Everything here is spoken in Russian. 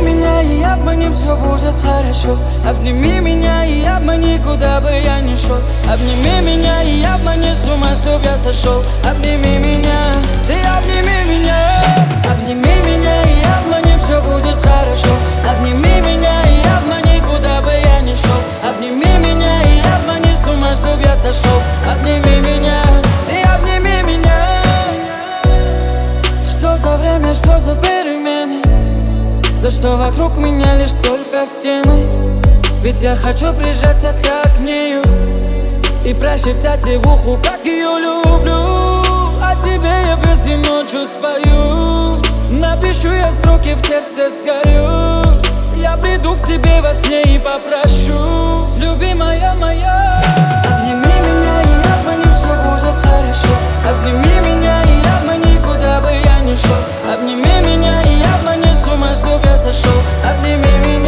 меня, и обмани, все будет хорошо. Обними меня, и обмани, куда бы я ни шел. Обними меня, и обмани, с ума чтоб я сошел. Обними меня, ты обними меня. Обними меня, и обмани, все будет хорошо. Обними меня, и обмани, куда бы я ни шел. Обними меня, и обмани, с ума чтоб я сошел. Обними меня, ты обними меня. Что за время, что за перемены? За что вокруг меня лишь только стены? Ведь я хочу прижаться так к нею и прошептать ей в ухо, как ее люблю. А тебе я песню ночью спою. Напишу я строки, в сердце сгорю. Я приду к тебе во сне и попрошу, любимая моя. Обними меня и обмани, все будет хорошо. Обними меня и обмани, куда бы я ни шел. Обними меня и обмани, с ума чтоб я сошел. Обними меня.